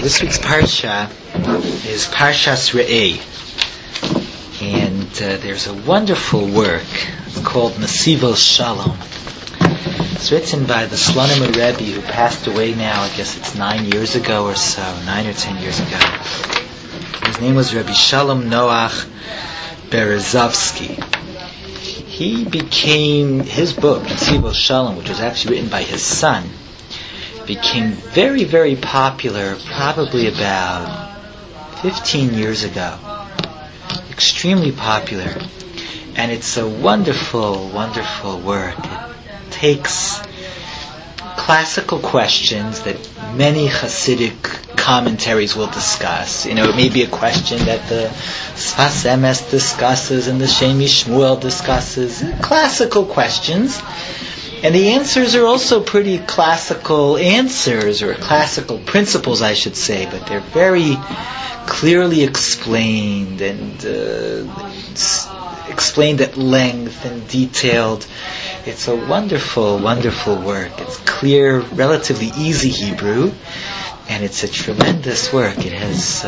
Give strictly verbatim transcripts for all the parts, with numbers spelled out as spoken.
This week's Parsha is Parshas Re'eh, and uh, there's a wonderful work. It's called Nesivos Shalom. It's written by the Slonim Rebbe, who passed away now, I guess it's nine years ago or so, nine or ten years ago. His name was Rabbi Shalom Noach Berezovsky. He became, his book, Nesivos Shalom, which was actually written by his son, became very, very popular probably about fifteen years ago. Extremely popular. And it's a wonderful, wonderful work. It takes classical questions that many Hasidic commentaries will discuss. You know, it may be a question that the Sfas Emes discusses and the Shem Yishmuel discusses. Classical questions. And the answers are also pretty classical answers, or classical principles, I should say, but they're very clearly explained and uh, explained at length and detailed. It's a wonderful, wonderful work. It's clear, relatively easy Hebrew, and it's a tremendous work. It has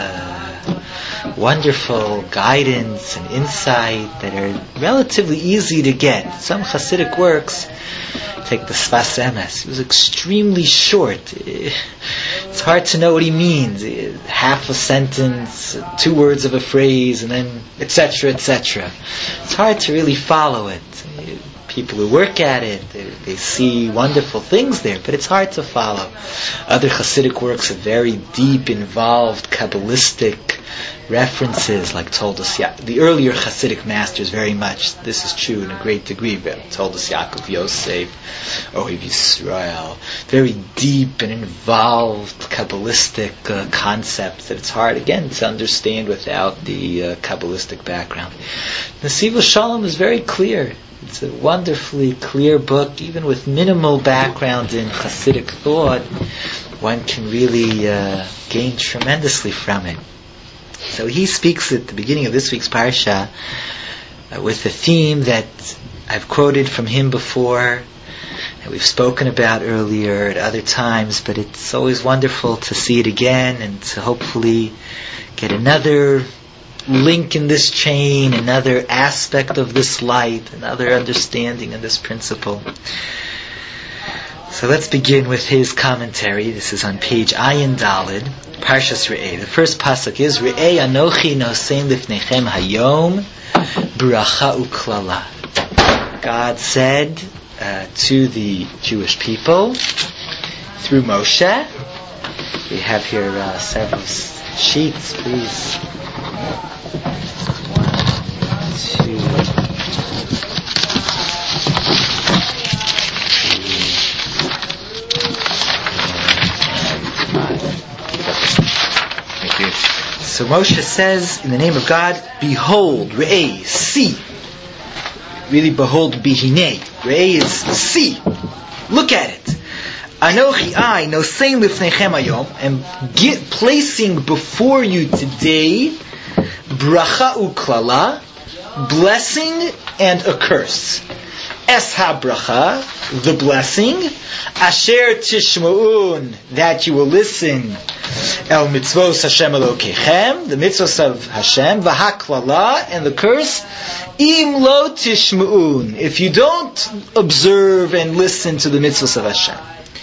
uh, wonderful guidance and insight that are relatively easy to get. Some Hasidic works, take the Sfas Emes, it was extremely short. It's hard to know what he means. Half a sentence, two words of a phrase, and then et cetera, et cetera. It's hard to really follow it. People who work at it, they, they see wonderful things there, but it's hard to follow. Other Hasidic works have very deep, involved, Kabbalistic references, like Toldos Ya- the earlier Hasidic masters very much, this is true in a great degree, Toldos Yaakov Yosef, Ohev Yisrael, very deep and involved Kabbalistic uh, concepts that it's hard, again, to understand without the uh, Kabbalistic background. Nesivos Shalom is very clear. It's a wonderfully clear book, even with minimal background in Hasidic thought. One can really uh, gain tremendously from it. So he speaks at the beginning of this week's Parsha uh, with a theme that I've quoted from him before, that we've spoken about earlier at other times, but it's always wonderful to see it again and to hopefully get another link in this chain, another aspect of this light, another understanding of this principle. So let's begin with his commentary. This is on page Ayin Daled, Parshas Re'eh. The first pasuk is Re'eh Anochi Nosein Lifnechem Hayom Bracha Uklala. God said uh, to the Jewish people through Moshe. We have here uh, several sheets, please. Two. So Moshe says, in the name of God, behold, Re'eh, see. Really, behold, Bihine. Re'eh is see. Look at it. Anochi I, nosein lifnechem hayom, and get, placing before you today, bracha uklala, blessing and a curse. Es ha-bracha, the blessing, asher tishma'un, that you will listen, el mitzvos Hashem Elokeichem, the mitzvos of Hashem, v'ha-klala, and the curse, im lo tishma'un, if you don't observe and listen to the mitzvos of Hashem.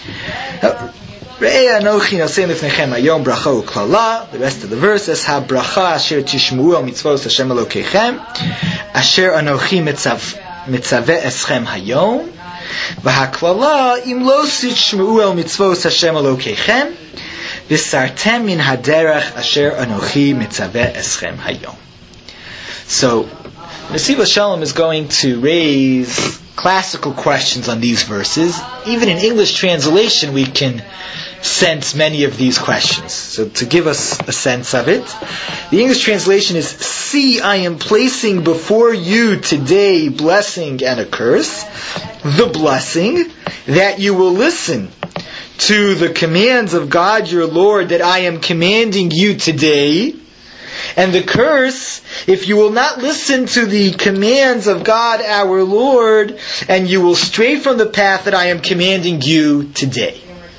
Re'eh anochi nosein lifnechem hayom bracha uklala, the rest of the verse, es ha-bracha asher tishma'u el mitzvos Hashem Elokeichem, asher anochi mitzav mitzaveh eschem hayom, v'haklala im lo tishma'u el mitzvos Hashem Elokeichem, v'sartem min haderech asher anochi mitzaveh eschem hayom. So, Nesivos Shalom is going to raise classical questions on these verses. Even in English translation, we can sense many of these questions. So to give us a sense of it, the English translation is, see, I am placing before you today blessing and a curse. The blessing, that you will listen to the commands of God your Lord that I am commanding you today. And the curse, if you will not listen to the commands of God our Lord, and you will stray from the path that I am commanding you today.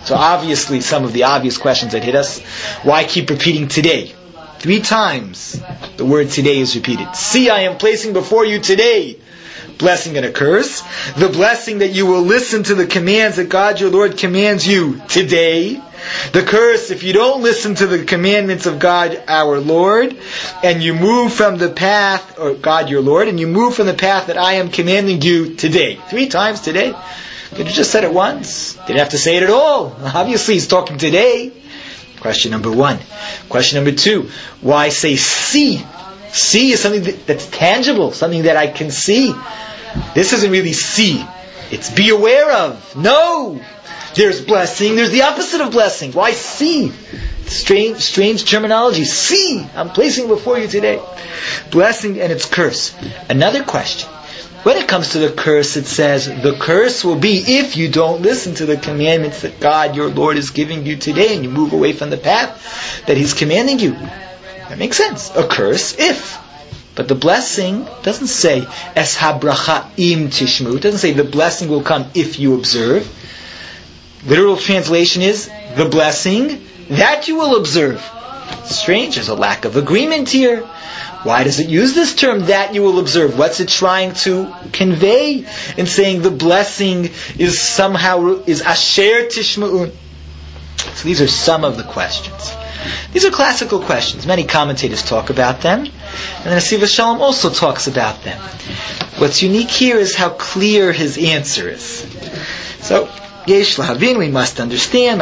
So obviously some of the obvious questions that hit us. Why keep repeating today? Three times the word today is repeated. See, I am placing before you today blessing and a curse. The blessing that you will listen to the commands that God your Lord commands you today. The curse if you don't listen to the commandments of God our Lord and you move from the path, or God your Lord, and you move from the path that I am commanding you today. Three times today. Could have just said it once. Didn't have to say it at all. Obviously he's talking today. Question number one. Question number two. Why say see? See is something that, that's tangible, something that I can see. This isn't really see. It's be aware of. No! There's blessing, there's the opposite of blessing. Why see? Strange, strange terminology. See! I'm placing before you today. Blessing and its curse. Another question. When it comes to the curse, it says, the curse will be if you don't listen to the commandments that God, your Lord, is giving you today, and you move away from the path that He's commanding you. That makes sense. A curse, if. But the blessing doesn't say, es habracha im tishmu. It doesn't say the blessing will come if you observe. Literal translation is, the blessing that you will observe. It's strange, there's a lack of agreement here. Why does it use this term, that you will observe? What's it trying to convey in saying the blessing is somehow, is asher tishma'un? So these are some of the questions. These are classical questions. Many commentators talk about them. And then Nesiv Shalom also talks about them. What's unique here is how clear his answer is. So, Yesh lahavin, we must understand.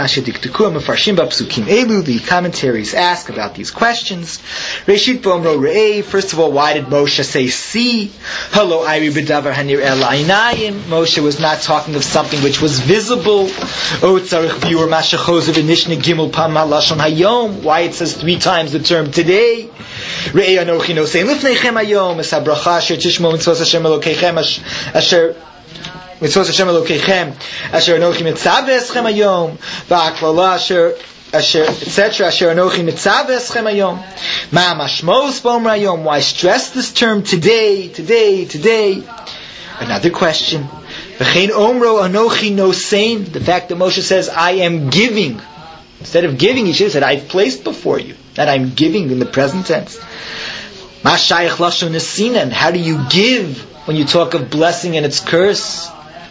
The commentaries ask about these questions. Reshit v'omro re'ei. First of all, why did Moshe say see? Halo ayri b'davar hanir el aynayim. Moshe was not talking of something which was visible. O tzarich v'yur mashachozer v'nishne gimel pam halashon hayom. Why it says three times the term today? Re'ei anochi nosein lifneichem hayom. Es habracha asher tishmo mitzvos Hashem Elokeichem asher mitzvos Hashem Elokeichem asher anochi mitzav eschem hayom va'aklala asher asher et cetera asher anochi mitzav eschem hayom ma mashmos b'omra hayom. Why stress this term today, today, today? Another question. V'chein omro anochi nosein. The fact that Moshe says I am giving, instead of giving he should have said I've placed before you, that I'm giving in the present tense. Ma shayach lashon nesinan. How do you give when you talk of blessing and its curse?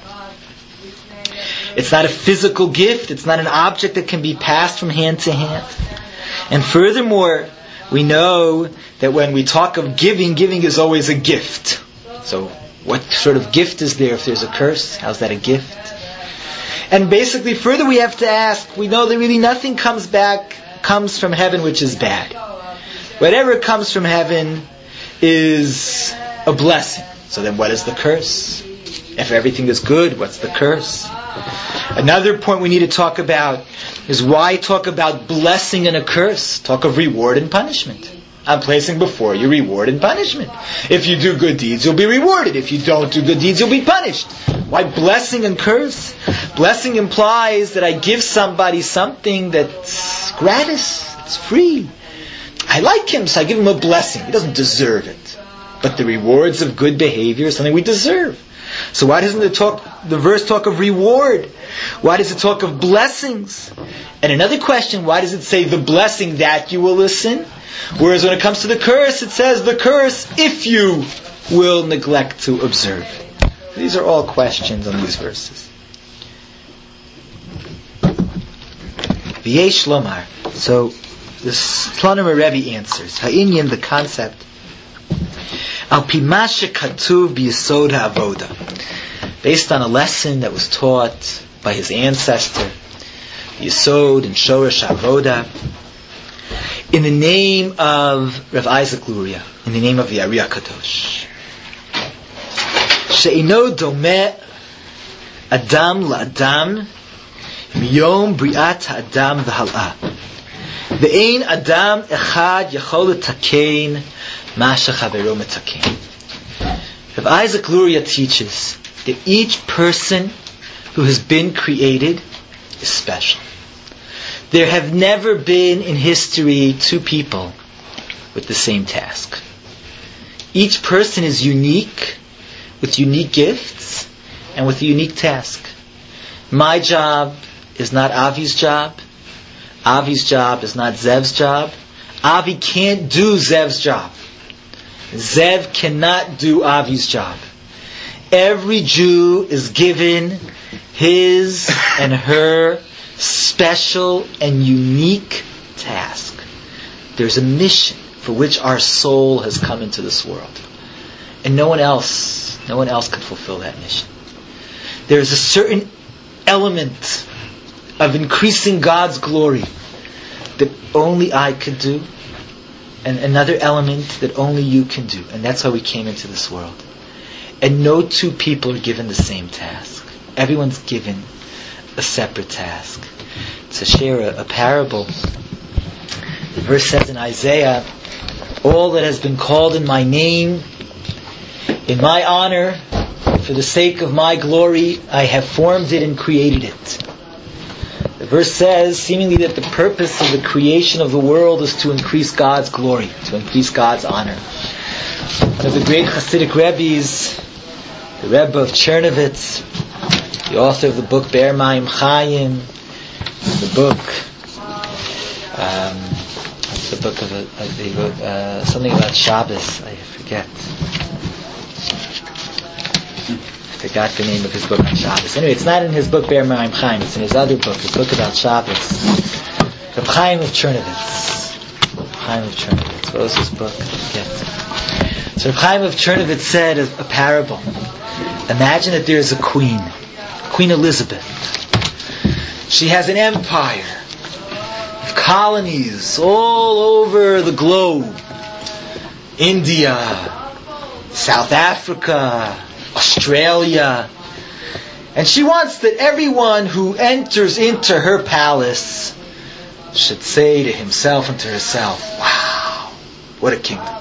It's not a physical gift. It's not an object that can be passed from hand to hand. And furthermore, we know that when we talk of giving, giving is always a gift. So what sort of gift is there if there's a curse? How's that a gift? And basically further we have to ask, we know that really nothing comes back, comes from heaven which is bad. Whatever comes from heaven is a blessing. So then what is the curse? If everything is good, what's the curse? Another point we need to talk about is why talk about blessing and a curse? Talk of reward and punishment. I'm placing before you reward and punishment. If you do good deeds, you'll be rewarded. If you don't do good deeds, you'll be punished. Why blessing and curse? Blessing implies that I give somebody something that's gratis, it's free. I like him, so I give him a blessing. He doesn't deserve it. But the rewards of good behavior is something we deserve. So why doesn't the talk, the verse talk of reward? Why does it talk of blessings? And another question, why does it say the blessing that you will listen? Whereas when it comes to the curse, it says the curse if you will neglect to observe. These are all questions on these verses. V'yesh lomar. So the Slonimer Rebbe answers. Ha'inyan, the concept. Al pi ma shekatuv b'yesod ha'avoda. Based on a lesson that was taught by his ancestor, Yesod and Shoresh Avoda, in the name of Rav Isaac Luria, in the name of the Ari HaKadosh. She'ino domeh Adam la'Adam miyom bri'at ha'Adam v'hal'ah. Ve'ein Adam echad yachol letakein ma shechavero metakein. Rav Isaac Luria teaches that each person who has been created is special. There have never been in history two people with the same task. Each person is unique, with unique gifts, and with a unique task. My job is not Avi's job. Avi's job is not Zev's job. Avi can't do Zev's job. Zev cannot do Avi's job. Every Jew is given his and her special and unique task. There's a mission for which our soul has come into this world. And no one else, no one else could fulfill that mission. There's a certain element of increasing God's glory that only I could do, and another element that only you can do. And that's why we came into this world. And no two people are given the same task. Everyone's given a separate task. To share a, a parable, the verse says in Isaiah, all that has been called in my name, in my honor, for the sake of my glory, I have formed it and created it. The verse says, seemingly, that the purpose of the creation of the world is to increase God's glory, to increase God's honor. One of the great Hasidic Rebbes, the Rebbe of Chernovitz, the author of the book Be'er Mayim Chayim, the book, um, the book of, a, he wrote uh, something about Shabbos, I forget. I forgot the name of his book on Shabbos. Anyway, it's not in his book Be'er Mayim Chayim, it's in his other book, his book about Shabbos. Reb Chaim of Chernovitz. Reb Chaim of Chernovitz. What was his book? I forget. So Reb Chaim of Chernovitz said a, a parable. Imagine that there is a queen, Queen Elizabeth. She has an empire of colonies all over the globe. India, South Africa, Australia. And she wants that everyone who enters into her palace should say to himself and to herself, wow, what a kingdom.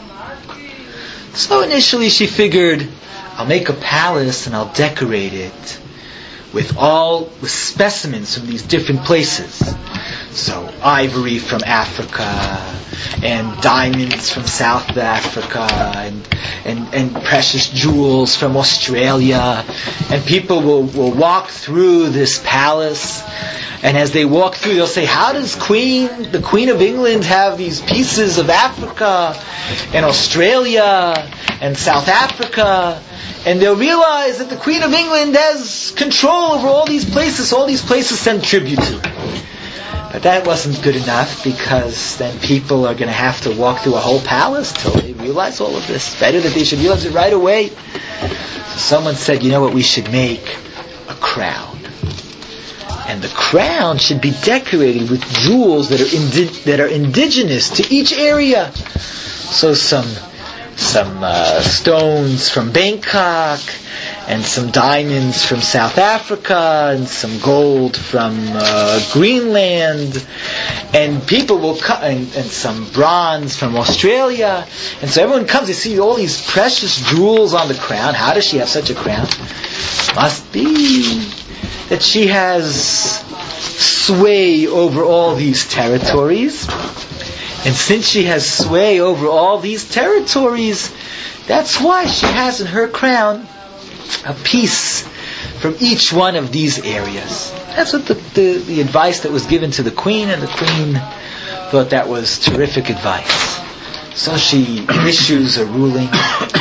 So initially she figured, I'll make a palace and I'll decorate it with all with specimens from these different places. So ivory from Africa, and diamonds from South Africa, and, and, and precious jewels from Australia. And people will, will walk through this palace, and as they walk through, they'll say, how does Queen, the Queen of England have these pieces of Africa, and Australia, and South Africa? And they'll realize that the Queen of England has control over all these places, all these places send tribute to her. But that wasn't good enough, because then people are going to have to walk through a whole palace till they realize all of this. Better that they should realize it right away. So someone said, you know what, we should make a crown. And the crown should be decorated with jewels that are indi- that are indigenous to each area. So some some uh, stones from Bangkok, and some diamonds from South Africa, and some gold from uh, Greenland, and people will come, and, and some bronze from Australia. And so everyone comes, they see all these precious jewels on the crown. How does she have such a crown? Must be that she has sway over all these territories. And since she has sway over all these territories, that's why she has in her crown a piece from each one of these areas. That's what the, the, the advice that was given to the queen, and the queen thought that was terrific advice. So she issues a ruling.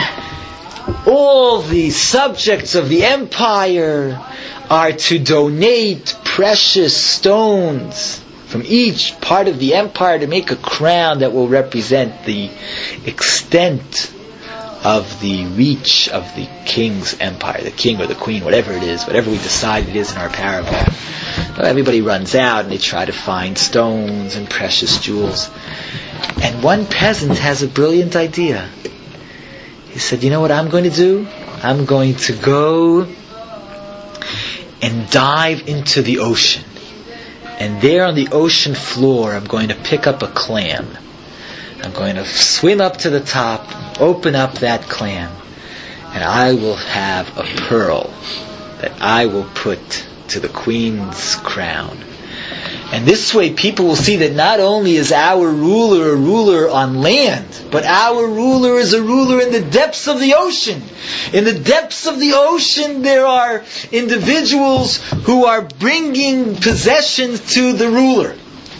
All the subjects of the empire are to donate precious stones from each part of the empire to make a crown that will represent the extent of the reach of the king's empire, the king or the queen, whatever it is, whatever we decide it is in our parable. Everybody runs out and they try to find stones and precious jewels. And one peasant has a brilliant idea. He said, you know what I'm going to do? I'm going to go and dive into the ocean. And there on the ocean floor, I'm going to pick up a clam. I'm going to swim up to the top, open up that clam, and I will have a pearl that I will put to the queen's crown. And this way people will see that not only is our ruler a ruler on land, but our ruler is a ruler in the depths of the ocean. In the depths of the ocean there are individuals who are bringing possessions to the ruler.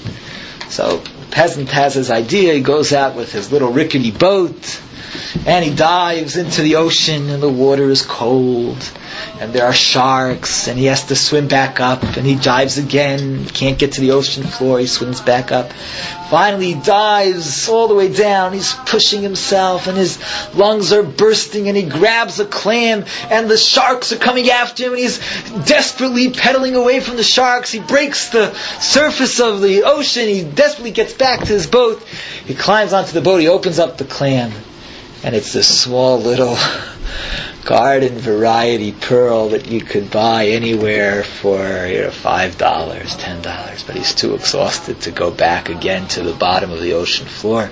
So the peasant has his idea, he goes out with his little rickety boat, and he dives into the ocean, and the water is cold, and there are sharks, and he has to swim back up, and he dives again, can't get to the ocean floor, he swims back up. Finally he dives all the way down, he's pushing himself, and his lungs are bursting, and he grabs a clam, and the sharks are coming after him, and he's desperately pedaling away from the sharks. He breaks the surface of the ocean, he desperately gets back to his boat, he climbs onto the boat, he opens up the clam, and it's this small little garden variety pearl that you could buy anywhere for, you know, five dollars, ten dollars. But he's too exhausted to go back again to the bottom of the ocean floor.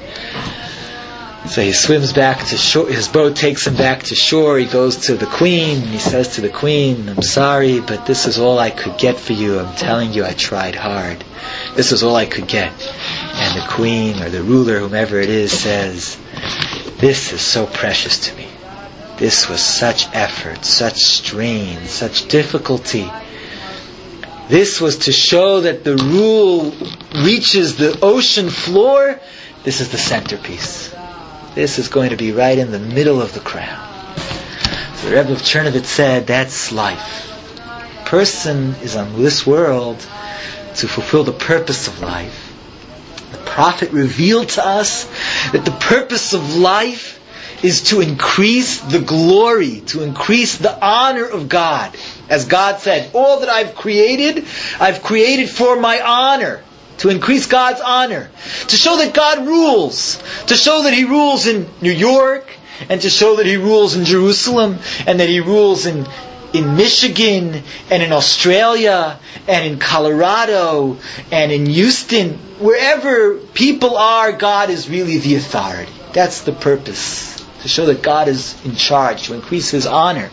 So he swims back to shore. His boat takes him back to shore. He goes to the queen, and he says to the queen, "I'm sorry, but this is all I could get for you. I'm telling you, I tried hard. This is all I could get." And the queen, or the ruler, whomever it is, says, "This is so precious to me. This was such effort, such strain, such difficulty. This was to show that the rule reaches the ocean floor. This is the centerpiece. This is going to be right in the middle of the crown." So the Rebbe of Chernovitz said, that's life. Person is on this world to fulfill the purpose of life. The Prophet revealed to us that the purpose of life is to increase the glory, to increase the honor of God. As God said, all that I've created, I've created for my honor, to increase God's honor, to show that God rules, to show that He rules in New York, and to show that He rules in Jerusalem, and that He rules in in Michigan, and in Australia, and in Colorado, and in Houston. Wherever people are, God is really the authority. That's the purpose. To show that God is in charge, to increase His honor.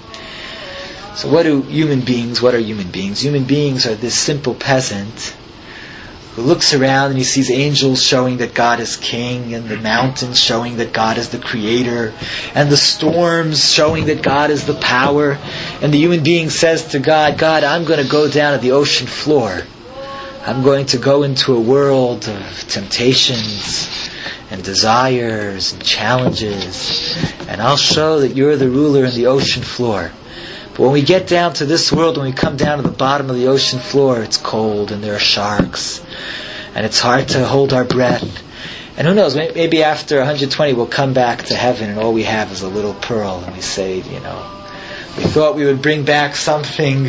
So what do human beings, what are human beings? Human beings are this simple peasant who looks around and he sees angels showing that God is king, and the mountains showing that God is the creator, and the storms showing that God is the power. And the human being says to God, "God, I'm going to go down to the ocean floor. I'm going to go into a world of temptations and desires and challenges, and I'll show that you're the ruler in the ocean floor. But when we get down to this world, when we come down to the bottom of the ocean floor, it's cold and there are sharks, and it's hard to hold our breath. And who knows, maybe after one hundred twenty we'll come back to heaven and all we have is a little pearl, and we say, you know, we thought we would bring back something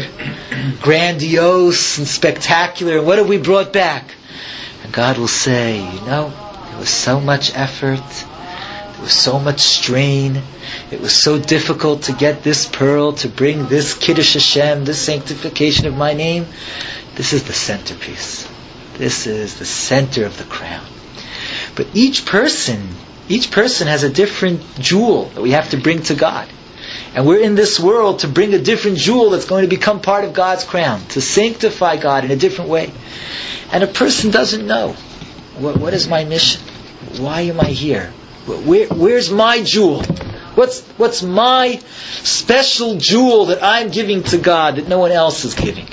grandiose and spectacular, and what have we brought back?" And God will say, "You know, there was so much effort, there was so much strain, it was so difficult to get this pearl, to bring this Kiddush Hashem, this sanctification of my name. This is the centerpiece. This is the center of the crown." But each person, each person has a different jewel that we have to bring to God. And we're in this world to bring a different jewel that's going to become part of God's crown, to sanctify God in a different way. And a person doesn't know, what, what is my mission? Why am I here? Where, where's my jewel? What's, what's my special jewel that I'm giving to God that no one else is giving?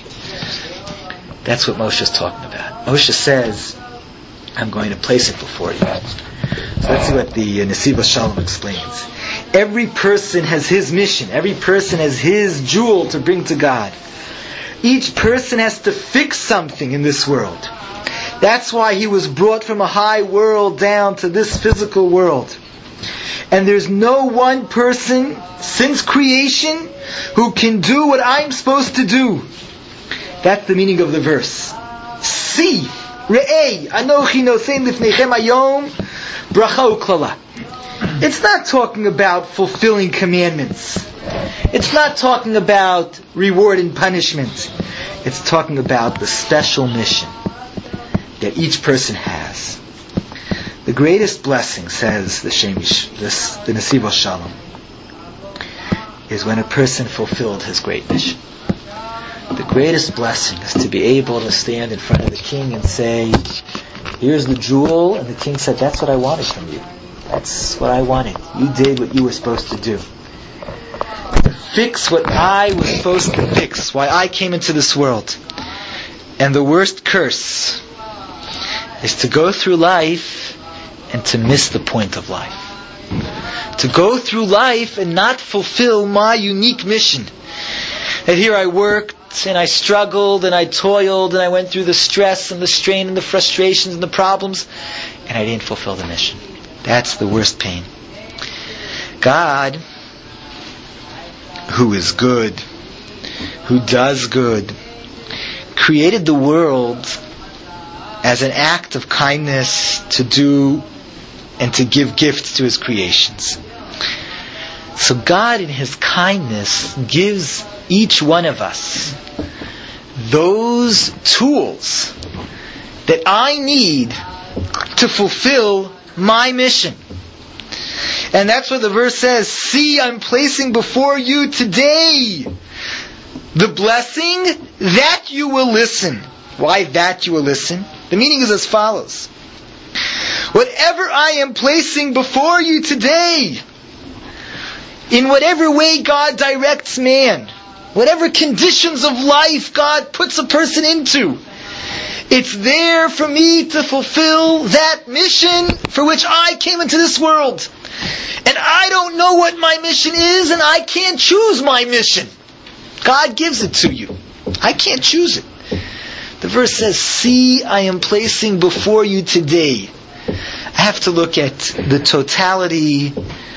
That's what Moshe is talking about. Moshe says, "I'm going to place it before you." So let's see what the uh, Nesivos Shalom explains. Every person has his mission. Every person has his jewel to bring to God. Each person has to fix something in this world. That's why he was brought from a high world down to this physical world. And there's no one person since creation who can do what I'm supposed to do. That's the meaning of the verse. See, Re'ei, Anochi Nosein Lifneichem Hayom, Bracha Uklala. It's not talking about fulfilling commandments. It's not talking about reward and punishment. It's talking about the special mission that each person has. The greatest blessing, says the Shemish, this, the Nesivos Shalom, is when a person fulfilled his great mission. The greatest blessing is to be able to stand in front of the king and say, here's the jewel, and the king said, that's what I wanted from you. That's what I wanted. You did what you were supposed to do. To fix what I was supposed to fix, why I came into this world. And the worst curse is to go through life and to miss the point of life. To go through life and not fulfill my unique mission. That here I worked and I struggled and I toiled and I went through the stress and the strain and the frustrations and the problems, and I didn't fulfill the mission. That's the worst pain. God, who is good, who does good, created the world as an act of kindness to do and to give gifts to His creations. So God in His kindness gives each one of us those tools that I need to fulfill my mission. And that's what the verse says, see, I'm placing before you today the blessing that you will listen. Why that you will listen? The meaning is as follows. Whatever I am placing before you today, in whatever way God directs man, whatever conditions of life God puts a person into, it's there for me to fulfill that mission for which I came into this world. And I don't know what my mission is, and I can't choose my mission. God gives it to you. I can't choose it. The verse says, see, I am placing before you today. I have to look at the totality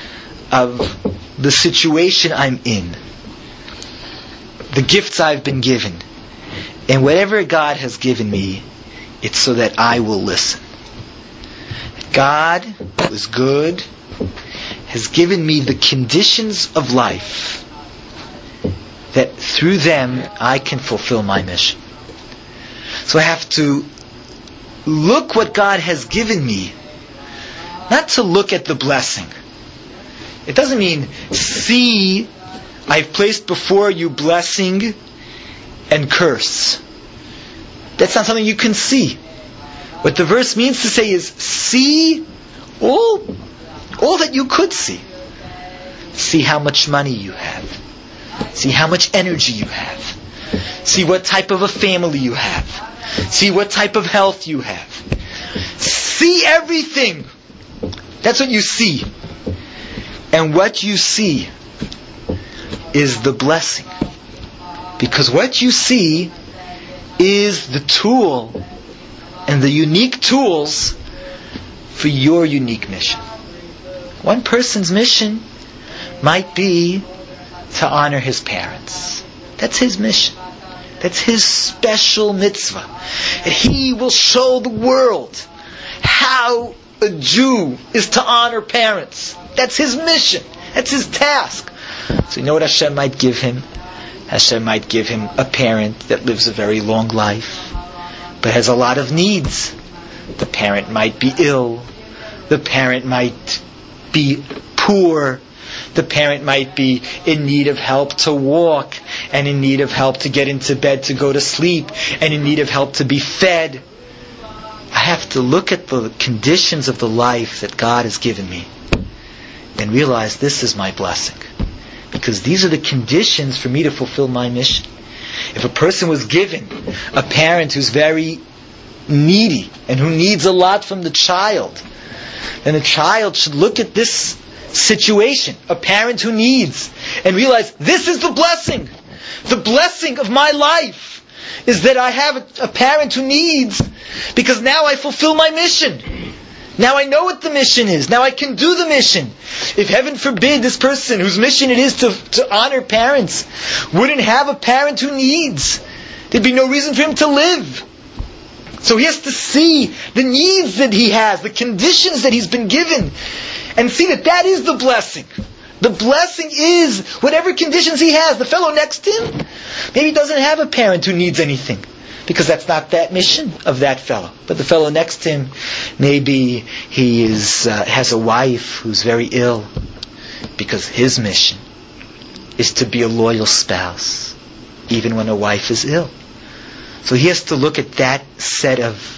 of the situation I'm in, the gifts I've been given, and whatever God has given me, it's so that I will listen. God, who is good, has given me the conditions of life that through them I can fulfill my mission. So I have to look what God has given me, not to look at the blessing. It doesn't mean, see, I've placed before you blessing and curse. That's not something you can see. What the verse means to say is, see all, all that you could see. See how much money you have. See how much energy you have. See what type of a family you have. See what type of health you have. See everything. That's what you see. And what you see is the blessing. Because what you see is the tool and the unique tools for your unique mission. One person's mission might be to honor his parents. That's his mission. That's his special mitzvah. He will show the world how a Jew is to honor parents. That's his mission. That's his task. So you know what Hashem might give him? Hashem might give him a parent that lives a very long life, but has a lot of needs. The parent might be ill. The parent might be poor. The parent might be in need of help to walk, and in need of help to get into bed to go to sleep, and in need of help to be fed. I have to look at the conditions of the life that God has given me and realize this is my blessing. Because these are the conditions for me to fulfill my mission. If a person was given a parent who's very needy and who needs a lot from the child, then the child should look at this situation, a parent who needs, and realize this is the blessing. The blessing of my life is that I have a, a parent who needs, because now I fulfill my mission. Now I know what the mission is. Now I can do the mission. If heaven forbid this person whose mission it is to, to honor parents wouldn't have a parent who needs, there'd be no reason for him to live. So he has to see the needs that he has, the conditions that he's been given, and see that that is the blessing. The blessing is whatever conditions he has. The fellow next to him maybe doesn't have a parent who needs anything, because that's not that mission of that fellow. But the fellow next to him, maybe he is uh, has a wife who's very ill, because his mission is to be a loyal spouse. even when a wife is ill. So he has to look at that set of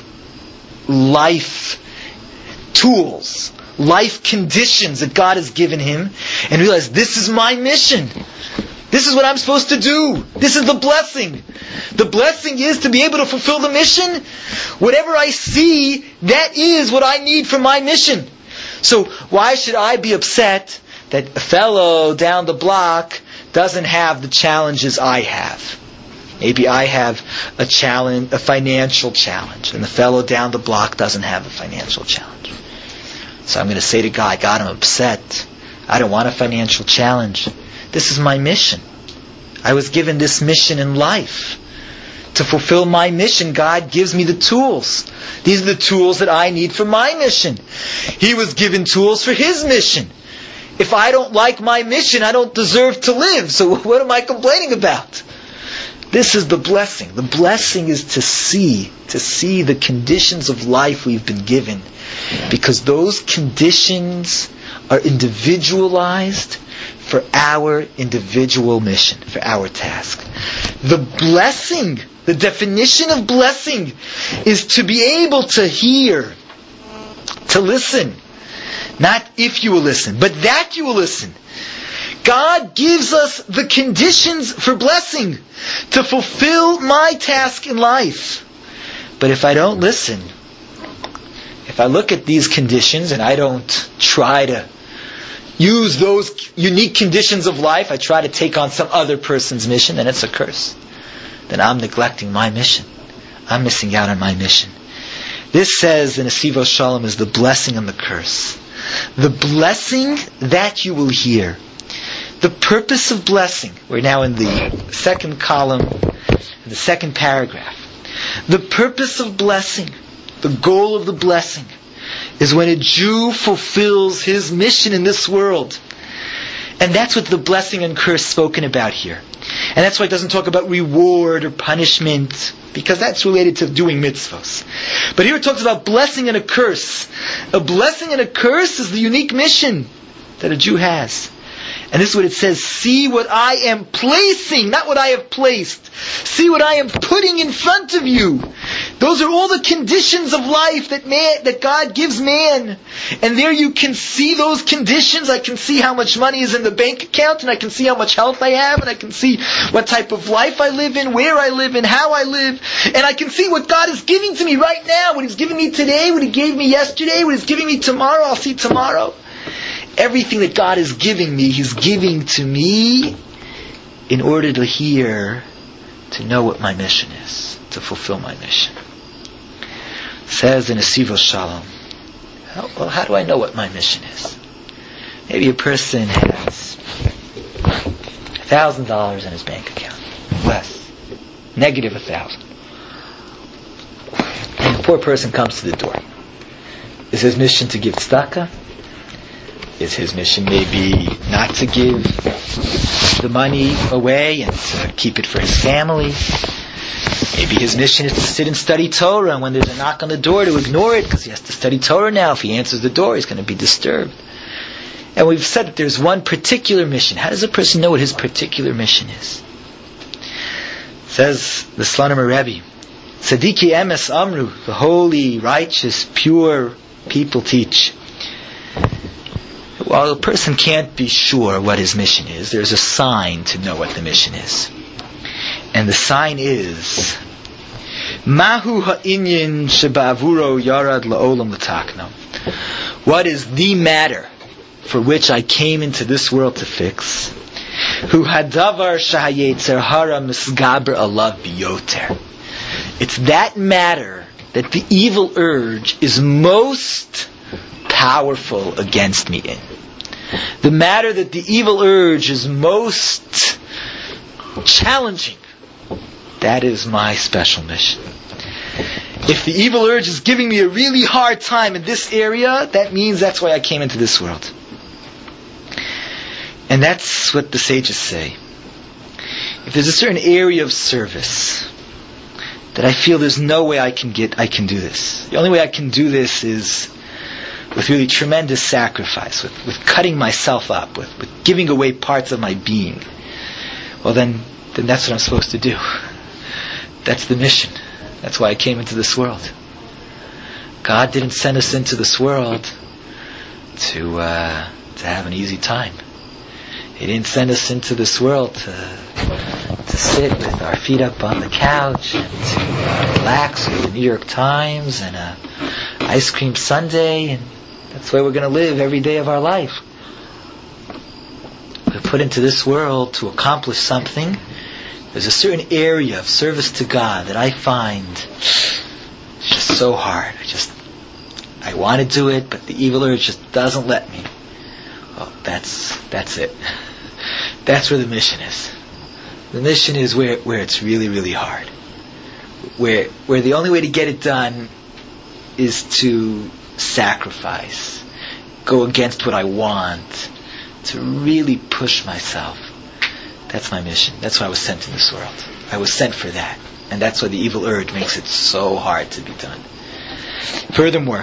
life tools, life conditions that God has given him, and realize, this is my mission. This is what I'm supposed to do. This is the blessing. The blessing is to be able to fulfill the mission. Whatever I see, that is what I need for my mission. So why should I be upset that a fellow down the block doesn't have the challenges I have? Maybe I have a challenge, a financial challenge, and the fellow down the block doesn't have a financial challenge. So I'm going to say to God, God, I'm upset. I don't want a financial challenge. This is my mission. I was given this mission in life. To fulfill my mission, God gives me the tools. These are the tools that I need for my mission. He was given tools for his mission. If I don't like my mission, I don't deserve to live. So what am I complaining about? This is the blessing. The blessing is to see, to see the conditions of life we've been given. Because those conditions are individualized for our individual mission, for our task. The blessing, the definition of blessing, is to be able to hear, to listen. Not if you will listen, but that you will listen. God gives us the conditions for blessing, to fulfill my task in life. But if I don't listen, if I look at these conditions and I don't try to use those unique conditions of life, I try to take on some other person's mission, then it's a curse. Then I'm neglecting my mission. I'm missing out on my mission. This says in Nesivos Shalom is the blessing and the curse. The blessing that you will hear. The purpose of blessing. We're now in the second column, in the second paragraph. The purpose of blessing, the goal of the blessing, is when a Jew fulfills his mission in this world. And that's what the blessing and curse spoken about here. And that's why it doesn't talk about reward or punishment, because that's related to doing mitzvahs. But here it talks about blessing and a curse. A blessing and a curse is the unique mission that a Jew has. And this is what it says, see what I am placing, not what I have placed. See what I am putting in front of you. Those are all the conditions of life that man, that God gives man. And there you can see those conditions. I can see how much money is in the bank account, and I can see how much health I have, and I can see what type of life I live in, where I live in, how I live. And I can see what God is giving to me right now, what He's giving me today, what He gave me yesterday, what He's giving me tomorrow, I'll see tomorrow. Everything that God is giving me, He's giving to me in order to hear, to know what my mission is, to fulfill my mission. It says in Nesivos Shalom, well, how do I know what my mission is? Maybe a person has a thousand dollars in his bank account, less, negative a thousand, and the poor person comes to the door. Is his mission to give tzedakah? Is his mission maybe not to give the money away and to keep it for his family? Maybe his mission is to sit and study Torah, and when there's a knock on the door to ignore it because he has to study Torah now. If he answers the door, he's going to be disturbed. And we've said that there's one particular mission. How does a person know what his particular mission is? It says the Slonim Rebbe, Tzadiki Emes Amru, the holy, righteous, pure people teach. While a person can't be sure what his mission is, there's a sign to know what the mission is. And the sign is Mahu ha'inyan sheba'avuro yarad la'olam l'takno. What is the matter for which I came into this world to fix? Hu hadavar shahayetzer hara misgaber alav biyoter. It's that matter that the evil urge is most powerful against me in. The matter that the evil urge is most challenging, that is my special mission. If the evil urge is giving me a really hard time in this area, that means that's why I came into this world. And that's what the sages say. If there's a certain area of service that I feel there's no way I can get, I can do this. The only way I can do this is with really tremendous sacrifice, with, with cutting myself up, with, with giving away parts of my being. Well then, then that's what I'm supposed to do. That's the mission. That's why I came into this world. God didn't send us into this world to uh, to have an easy time. He didn't send us into this world to to sit with our feet up on the couch and to uh, relax with the New York Times and a ice cream sundae, and that's why we're going to live every day of our life. We're put into this world to accomplish something. There's a certain area of service to God that I find just so hard. I just, I want to do it, but the evil urge just doesn't let me. Well, that's that's it. That's where the mission is. The mission is where where it's really, really hard. Where where the only way to get it done is to sacrifice, go against what I want, to really push myself. That's my mission. That's why I was sent in this world. I was sent for that. And that's why the evil urge makes it so hard to be done. Furthermore,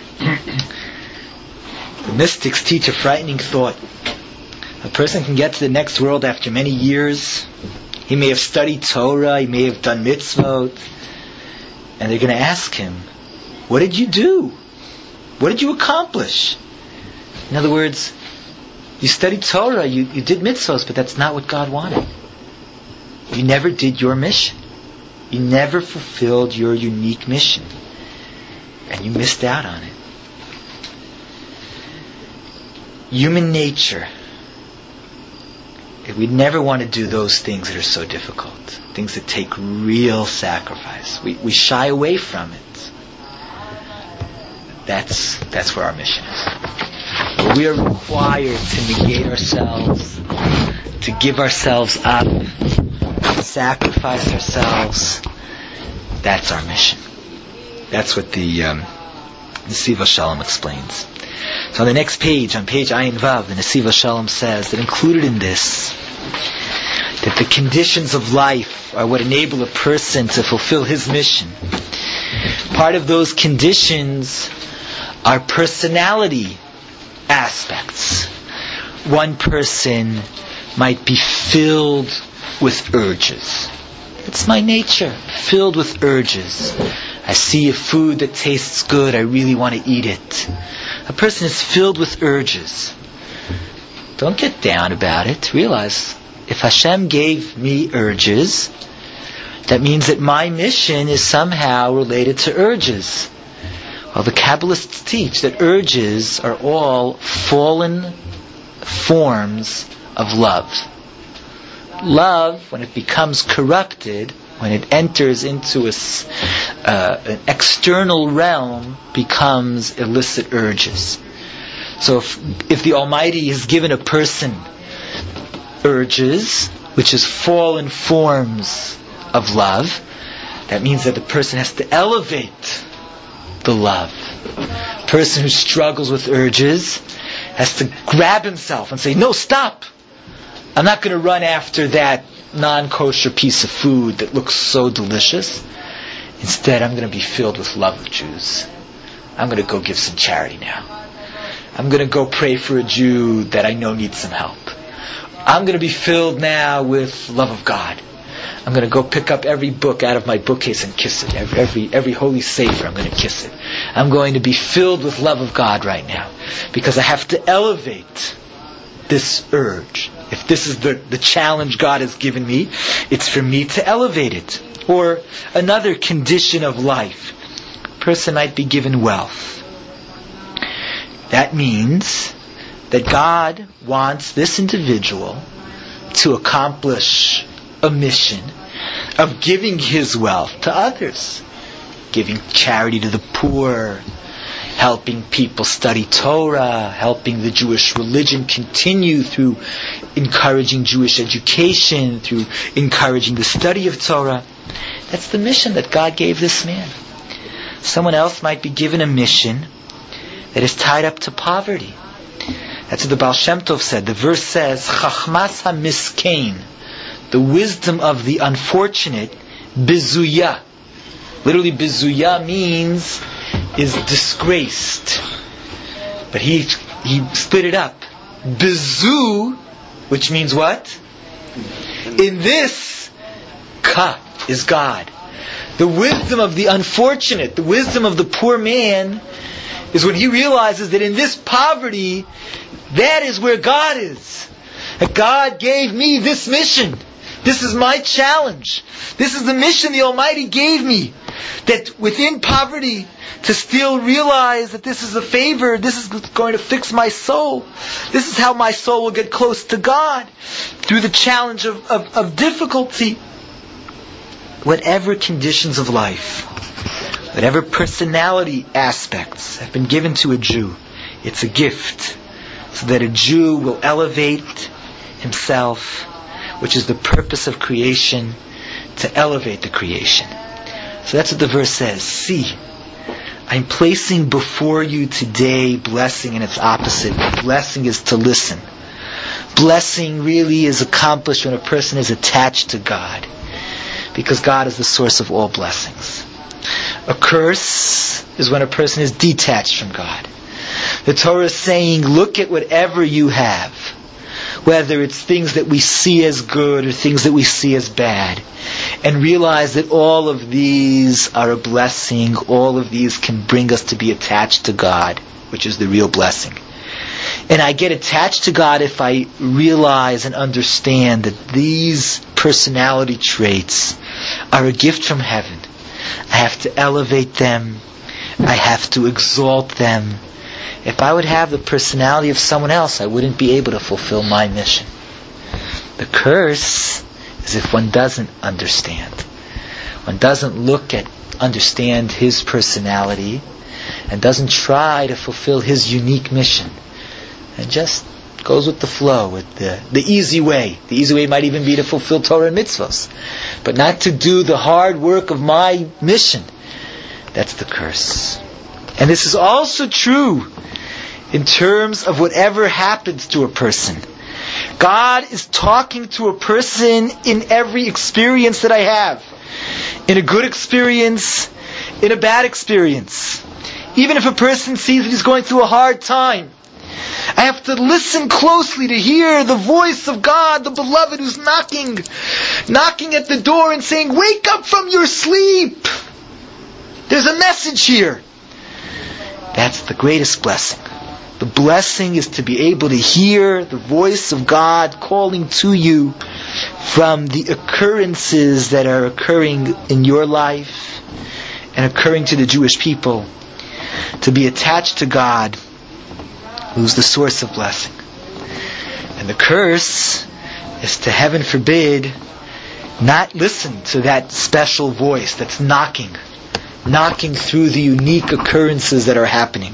the mystics teach a frightening thought. A person can get to the next world after many years. He may have studied Torah, he may have done mitzvot, and they're going to ask him, what did you do? What did you accomplish? In other words, you studied Torah, you, you did mitzvahs, but that's not what God wanted. You never did your mission. You never fulfilled your unique mission. And you missed out on it. Human nature, we never want to do those things that are so difficult. Things that take real sacrifice. We, we shy away from it. That's, that's where our mission is. We are required to negate ourselves, to give ourselves up, to sacrifice ourselves. That's our mission. That's what the um, Nesiva Shalom explains. So on the next page, on page Ayin Vav, the Nesiva Shalom says that included in this, that the conditions of life are what enable a person to fulfill his mission. Part of those conditions are personality aspects. One person might be filled with urges. It's my nature, filled with urges. I see a food that tastes good, I really want to eat it. A person is filled with urges. Don't get down about it. Realize, if Hashem gave me urges, that means that my mission is somehow related to urges. Well, the Kabbalists teach that urges are all fallen forms of love. Love, when it becomes corrupted, when it enters into a, uh, an external realm, becomes illicit urges. So if, if the Almighty has given a person urges, which is fallen forms of love, that means that the person has to elevate the love. A person who struggles with urges has to grab himself and say, no, stop! I'm not going to run after that non-kosher piece of food that looks so delicious. Instead, I'm going to be filled with love of Jews. I'm going to go give some charity now. I'm going to go pray for a Jew that I know needs some help. I'm going to be filled now with love of God. I'm going to go pick up every book out of my bookcase and kiss it. Every, every, every holy sefer, I'm going to kiss it. I'm going to be filled with love of God right now. Because I have to elevate this urge. If this is the, the challenge God has given me, it's for me to elevate it. Or another condition of life. A person might be given wealth. That means that God wants this individual to accomplish a mission of giving his wealth to others. Giving charity to the poor, helping people study Torah, helping the Jewish religion continue through encouraging Jewish education, through encouraging the study of Torah. That's the mission that God gave this man. Someone else might be given a mission that is tied up to poverty. That's what the Baal Shem Tov said. The verse says, Chachmas ha-miskein, the wisdom of the unfortunate, bizuya. Literally, bizuya means is disgraced. But he he split it up. Bizu, which means what? In this tzedakah is God. The wisdom of the unfortunate, the wisdom of the poor man, is when he realizes that in this poverty, that is where God is. That God gave me this mission. This is my challenge. This is the mission the Almighty gave me. That within poverty, to still realize that this is a favor, this is going to fix my soul. This is how my soul will get close to God. Through the challenge of, of, of difficulty. Whatever conditions of life, whatever personality aspects have been given to a Jew, it's a gift. So that a Jew will elevate himself, which is the purpose of creation, to elevate the creation. So that's what the verse says. See, I'm placing before you today blessing and its opposite. Blessing is to listen. Blessing really is accomplished when a person is attached to God, because God is the source of all blessings. A curse is when a person is detached from God. The Torah is saying, look at whatever you have, whether it's things that we see as good or things that we see as bad, and realize that all of these are a blessing. All of these can bring us to be attached to God, which is the real blessing. And I get attached to God if I realize and understand that these personality traits are a gift from heaven. I have to elevate them. I have to exalt them. If I would have the personality of someone else, I wouldn't be able to fulfill my mission. The curse is if one doesn't understand. One doesn't look at, understand his personality, and doesn't try to fulfill his unique mission. And just goes with the flow, with the, the easy way. The easy way might even be to fulfill Torah and mitzvahs, but not to do the hard work of my mission. That's the curse. And this is also true in terms of whatever happens to a person. God is talking to a person in every experience that I have. In a good experience, in a bad experience. Even if a person sees that he's going through a hard time, I have to listen closely to hear the voice of God, the beloved, who's knocking, knocking at the door and saying, wake up from your sleep. There's a message here. That's the greatest blessing. The blessing is to be able to hear the voice of God calling to you from the occurrences that are occurring in your life and occurring to the Jewish people. To be attached to God, who's the source of blessing. And the curse is to, heaven forbid, not listen to that special voice that's knocking, knocking through the unique occurrences that are happening.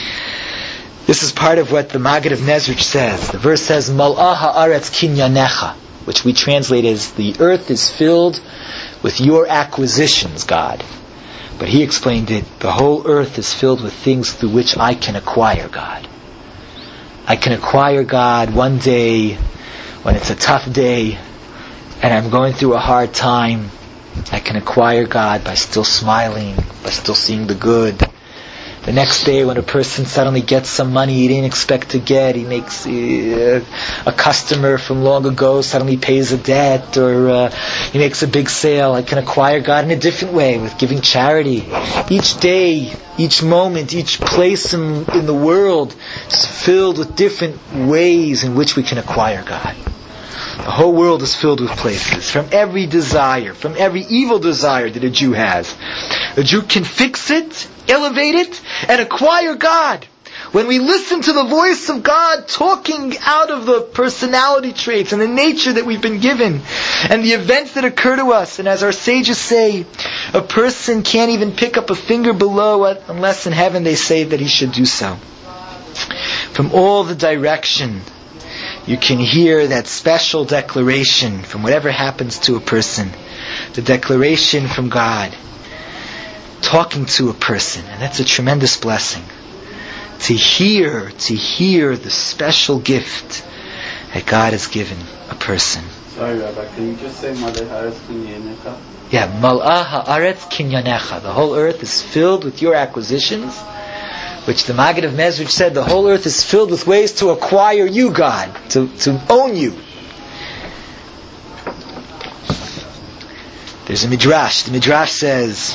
This is part of what the Maggid of Nezrich says. The verse says, Mal'ah ha'aretz kinyanecha, which we translate as, the earth is filled with your acquisitions, God. But he explained it, the whole earth is filled with things through which I can acquire God. I can acquire God one day when it's a tough day and I'm going through a hard time. I can acquire God by still smiling, by still seeing the good. The next day when a person suddenly gets some money he didn't expect to get, he makes uh, a customer from long ago suddenly pays a debt, or uh, he makes a big sale, I can acquire God in a different way, with giving charity. Each day, each moment, each place in, in the world is filled with different ways in which we can acquire God. The whole world is filled with places, from every desire, from every evil desire that a Jew has. A Jew can fix it, elevate it, and acquire God. When we listen to the voice of God talking out of the personality traits and the nature that we've been given, and the events that occur to us, and as our sages say, a person can't even pick up a finger below it unless in heaven they say that he should do so. From all the direction, you can hear that special declaration from whatever happens to a person. The declaration from God, talking to a person. And that's a tremendous blessing. To hear, to hear the special gift that God has given a person. Sorry, Rabbi, can you just say Mal'ah ha'aretz kinyanecha? Yeah, Mal'ah ha'aretz kinyanecha. The whole earth is filled with your acquisitions, which the Maggid of Nezrich said, the whole earth is filled with ways to acquire you, God, to, to own you. There's a midrash. The midrash says,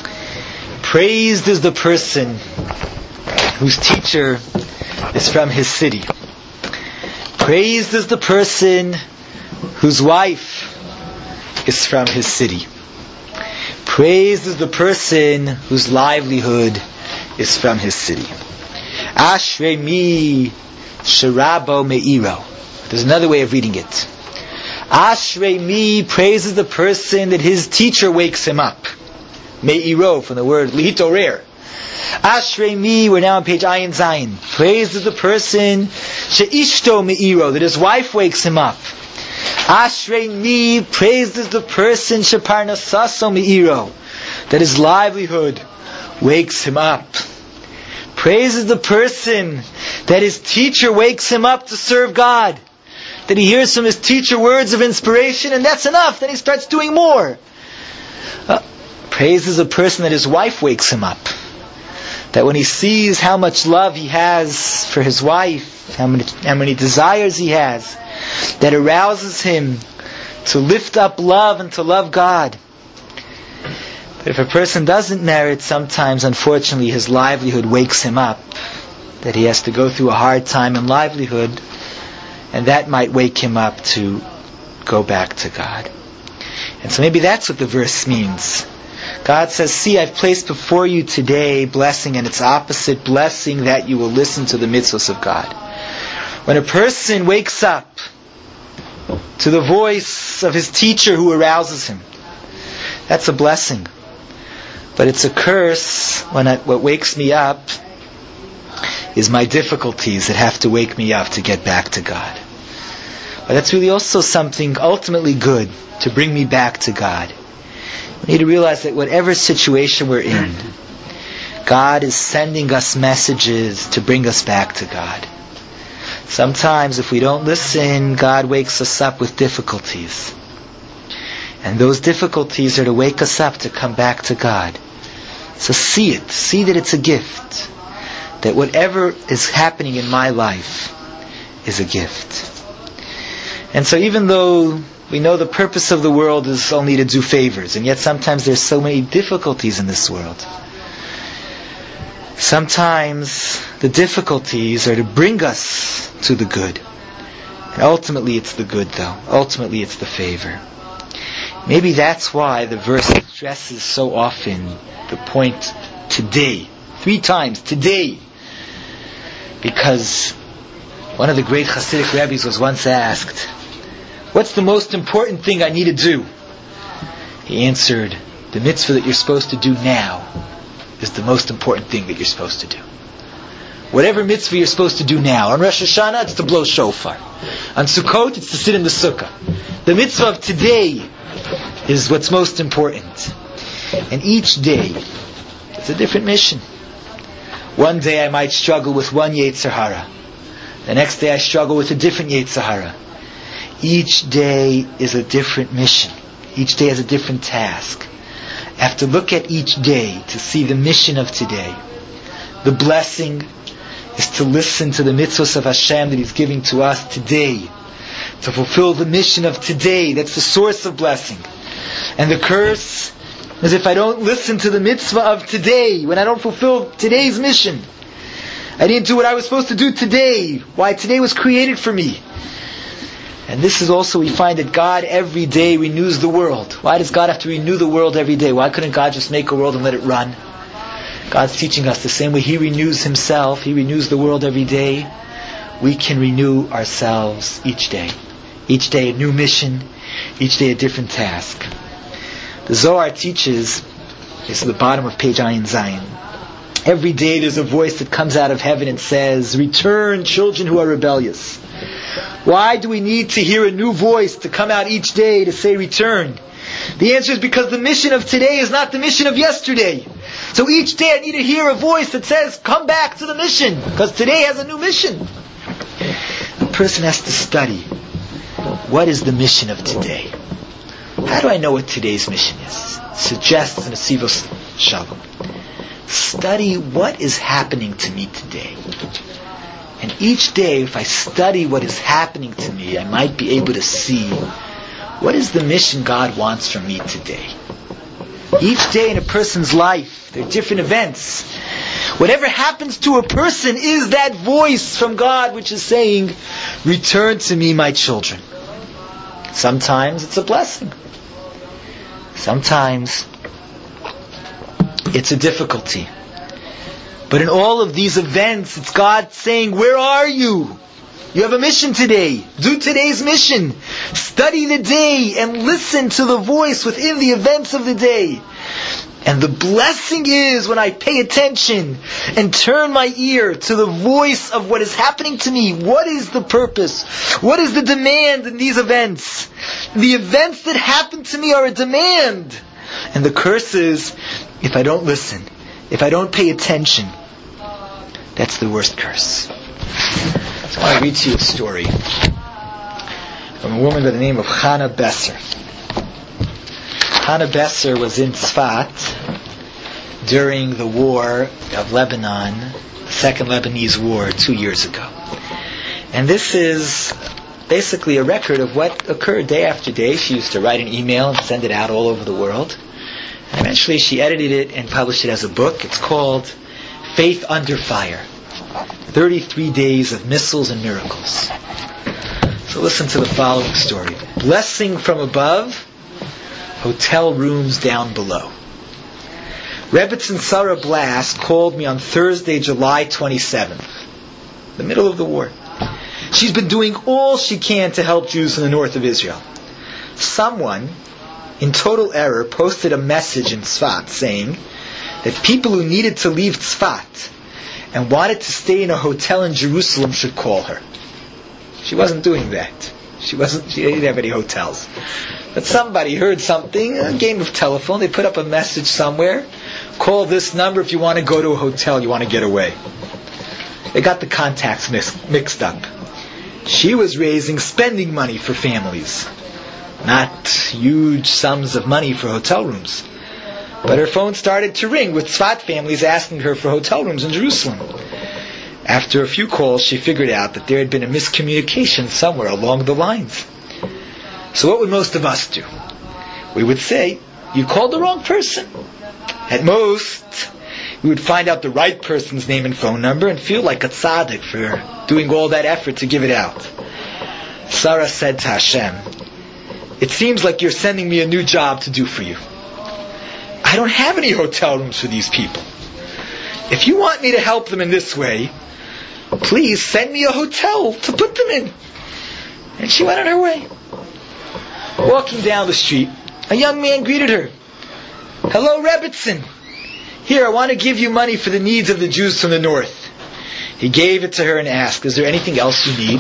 praised is the person whose teacher is from his city. Praised is the person whose wife is from his city. Praised is the person whose livelihood is from his city. Ashrei mi sherabo me'iro. There's another way of reading it. Ashrei mi praises the person that his teacher wakes him up. Me'iro, from the word lihitorer. Ashrei mi, we're now on page Ayin Zayin. Praises the person she'ishto me'iro, that his wife wakes him up. Ashrei mi praises the person sheparnasaso me'iro, that his livelihood wakes him up. Praises the person that his teacher wakes him up to serve God. That he hears from his teacher words of inspiration, and that's enough. Then he starts doing more. Uh, praises a person that his wife wakes him up. That when he sees how much love he has for his wife, how many, how many desires he has, that arouses him to lift up love and to love God. But if a person doesn't merit, sometimes, unfortunately, his livelihood wakes him up. That he has to go through a hard time in livelihood, and that might wake him up to go back to God. And so maybe that's what the verse means. God says, see, I've placed before you today blessing and its opposite, blessing that you will listen to the mitzvahs of God. When a person wakes up to the voice of his teacher who arouses him, that's a blessing. But it's a curse when I, what wakes me up is my difficulties that have to wake me up to get back to God. But that's really also something ultimately good to bring me back to God. We need to realize that whatever situation we're in, God is sending us messages to bring us back to God. Sometimes if we don't listen, God wakes us up with difficulties. And those difficulties are to wake us up to come back to God. So see it. See that it's a gift. That whatever is happening in my life is a gift. And so even though we know the purpose of the world is only to do favors, and yet sometimes there's so many difficulties in this world. Sometimes the difficulties are to bring us to the good. And ultimately it's the good though. Ultimately it's the favor. Maybe that's why the verse stresses so often the point today. Three times, today. Because one of the great Hasidic rabbis was once asked, what's the most important thing I need to do? He answered, the mitzvah that you're supposed to do now is the most important thing that you're supposed to do. Whatever mitzvah you're supposed to do now. On Rosh Hashanah, it's to blow shofar. On Sukkot, it's to sit in the sukkah. The mitzvah of today is what's most important. And each day, it's a different mission. One day I might struggle with one Yetzer Hara. The next day I struggle with a different Yetzer Hara. Each day is a different mission. Each day has a different task. I have to look at each day to see the mission of today. The blessing is to listen to the mitzvahs of Hashem that He's giving to us today. To fulfill the mission of today. That's the source of blessing. And the curse is if I don't listen to the mitzvah of today, when I don't fulfill today's mission. I didn't do what I was supposed to do today. Why today was created for me. And this is also, we find that God every day renews the world. Why does God have to renew the world every day? Why couldn't God just make a world and let it run? God's teaching us the same way He renews Himself, He renews the world every day. We can renew ourselves each day. Each day a new mission, each day a different task. The Zohar teaches, it's at the bottom of page Ayin Zayin, every day there's a voice that comes out of heaven and says, return children who are rebellious. Why do we need to hear a new voice to come out each day to say return? The answer is because the mission of today is not the mission of yesterday. So each day I need to hear a voice that says, come back to the mission, because today has a new mission. The person has to study, what is the mission of today? How do I know what today's mission is? Suggests in Nesivos Shalom. Study what is happening to me today. And each day, if I study what is happening to me, I might be able to see What is the mission God wants from me today? Each day in a person's life, there are different events. Whatever happens to a person is that voice from God which is saying, return to me, my children. Sometimes it's a blessing. Sometimes it's a difficulty. But in all of these events, it's God saying, where are you? You have a mission today. Do today's mission. Study the day and listen to the voice within the events of the day. And the blessing is when I pay attention and turn my ear to the voice of what is happening to me. What is the purpose? What is the demand in these events? The events that happen to me are a demand. And the curse is, if I don't listen, if I don't pay attention, that's the worst curse. So I want to read to you a story from a woman by the name of Hannah Besser. Hannah Besser was in Tzfat during the war of Lebanon, the Second Lebanese War, two years ago. And this is basically a record of what occurred day after day. She used to write an email and send it out all over the world. And eventually she edited it and published it as a book. It's called Faith Under Fire. thirty-three days of missiles and miracles. So listen to the following story. Blessing from above, hotel rooms down below. Rebbetzin Sarah Blast called me on Thursday, July twenty-seventh, the middle of the war. She's been doing all she can to help Jews in the north of Israel. Someone, in total error, posted a message in Tzfat saying that people who needed to leave Tzfat and wanted to stay in a hotel in Jerusalem should call her. She wasn't doing that. She wasn't. She didn't have any hotels. But somebody heard something, a game of telephone. They put up a message somewhere. Call this number if you want to go to a hotel, you want to get away. They got the contacts mixed, mixed up. She was raising spending money for families, not huge sums of money for hotel rooms. But her phone started to ring with Tzfat families asking her for hotel rooms in Jerusalem. After a few calls, she figured out that there had been a miscommunication somewhere along the lines. So what would most of us do? We would say, you called the wrong person. At most, we would find out the right person's name and phone number and feel like a tzaddik for doing all that effort to give it out. Sarah said to Hashem, it seems like you're sending me a new job to do for you. I don't have any hotel rooms for these people. If you want me to help them in this way, please send me a hotel to put them in. And she went on her way. Walking down the street, a young man greeted her. Hello, Rebbetzin. Here, I want to give you money for the needs of the Jews from the north. He gave it to her and asked, is there anything else you need?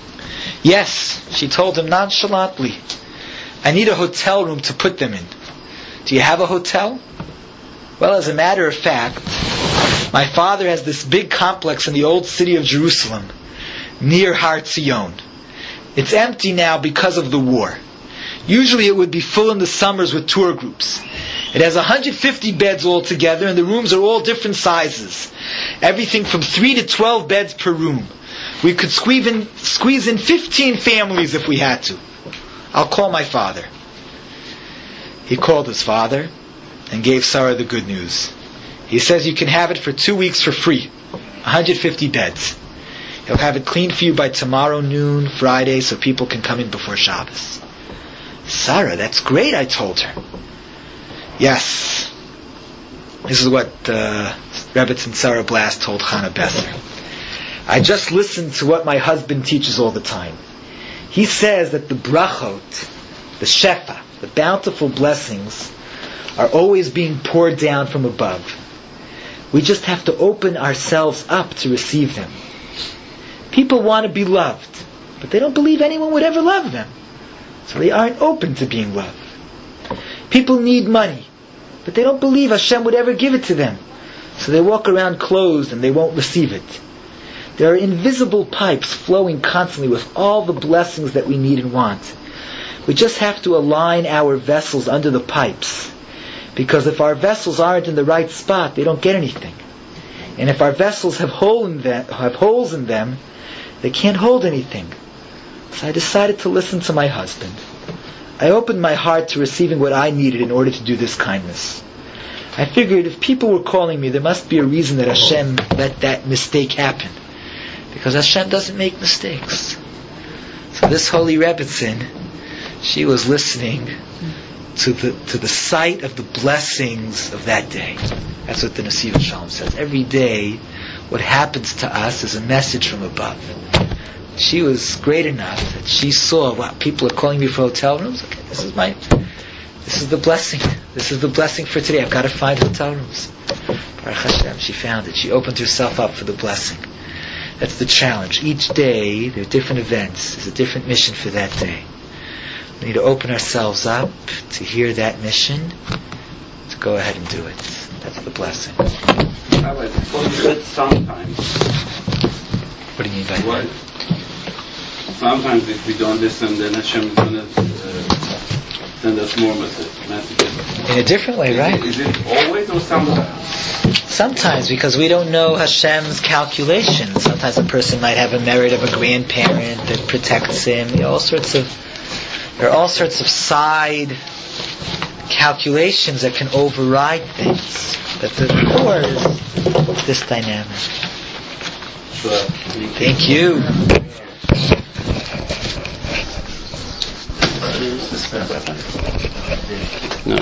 Yes, she told him nonchalantly. I need a hotel room to put them in. Do you have a hotel? Well, as a matter of fact, my father has this big complex in the old city of Jerusalem, near Har Tzion. It's empty now because of the war. Usually it would be full in the summers with tour groups. It has one hundred fifty beds altogether, and the rooms are all different sizes. Everything from three to twelve beds per room. We could squeeze in, squeeze in fifteen families if we had to. I'll call my father. He called his father and gave Sarah the good news. He says you can have it for two weeks for free. one hundred fifty beds. He'll have it cleaned for you by tomorrow noon, Friday, so people can come in before Shabbos. Sarah, that's great, I told her. Yes. This is what uh, Rebbetzin Sarah Blast told Hannah Besser. I just listened to what my husband teaches all the time. He says that the brachot, the shefa, the bountiful blessings, are always being poured down from above. We just have to open ourselves up to receive them. People want to be loved, but they don't believe anyone would ever love them. So they aren't open to being loved. People need money, but they don't believe Hashem would ever give it to them. So they walk around closed and they won't receive it. There are invisible pipes flowing constantly with all the blessings that we need and want. We just have to align our vessels under the pipes. Because if our vessels aren't in the right spot, they don't get anything. And if our vessels have, hole in them, have holes in them, they can't hold anything. So I decided to listen to my husband. I opened my heart to receiving what I needed in order to do this kindness. I figured if people were calling me, there must be a reason that Hashem let that mistake happen. Because Hashem doesn't make mistakes. So this holy Rebbetzin, she was listening to the to the sight of the blessings of that day. That's what the Nesiva Shalom says. Every day, what happens to us is a message from above. She was great enough that she saw, wow, people are calling me for hotel rooms. Okay, this is my, this is the blessing. This is the blessing for today. I've got to find hotel rooms. Baruch Hashem, she found it. She opened herself up for the blessing. That's the challenge. Each day, there are different events. There's a different mission for that day. We need to open ourselves up to hear that mission, to go ahead and do it. That's the blessing. Rabbi, before you said sometimes. What do you mean by What? that? Sometimes if we don't listen, then Hashem is going to uh, send us more message, messages. In a different way, right? Is it, is it always or sometimes? Sometimes, because we don't know Hashem's calculations. Sometimes a person might have a merit of a grandparent that protects him. You know, all sorts of, there are all sorts of side calculations that can override things. But the core is this dynamic. Thank you. No.